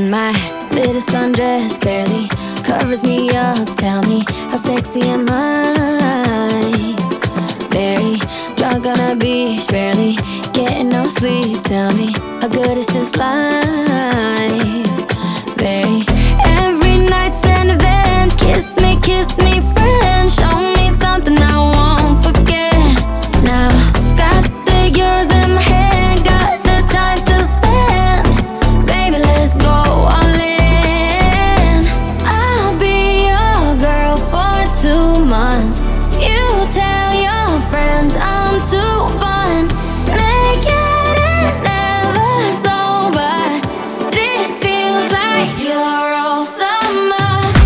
And my little sundress barely covers me up. Tell me, how sexy am I? Very drunk on a beach, barely getting no sleep. Tell me, how good is this life? Very, every night's an event. Kiss me, friend. Show me something I won't forget. Now, got the euros in my hand, got the time to spend. Baby, let's go all in. I'll be your girl for 2 months. You tell your friends I'm too fun. Naked and never sober. This feels like you're all summer.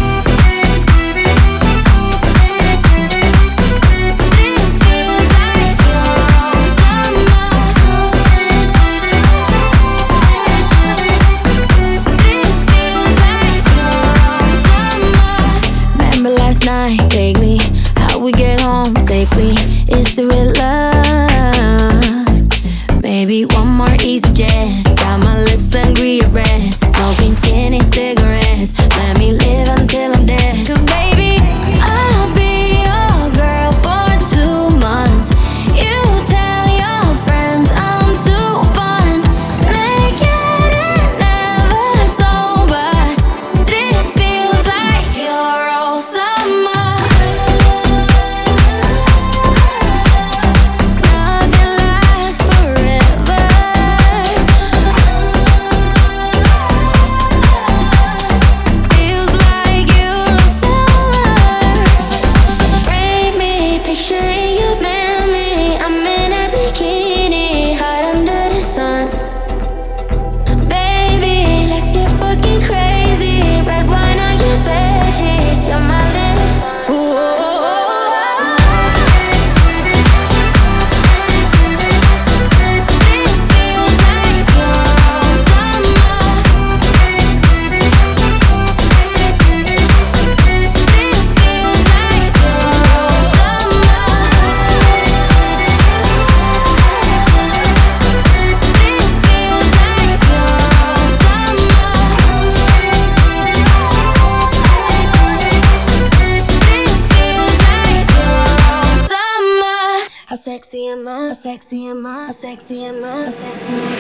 This feels like you're all summer. This feels like you're all summer. Remember last night, vaguely, how we get home safely. Is it real love? Maybe one more easy jet. Got my lips sangria red. Smoking skinny cigarettes. Let me live until I'm dead. 'Cause baby, I'll be your girl for 2 months. You tell your friends I'm too fun. Naked and never sober. This feels like you're all summer. 'Cause it lasts forever. Feels like you're all summer. Frame me, picturing your memory. I'm in a bikini, hot under the sun. Baby, let's get fucking crazy. Red wine on your bedsheets. You're my little fun. This feels like you're all summer. This feels like you're all summer. This feels like you're all summer. This feels like you're all summer. How sexy am I? How sexy am I? How sexy am I? How sexy am I?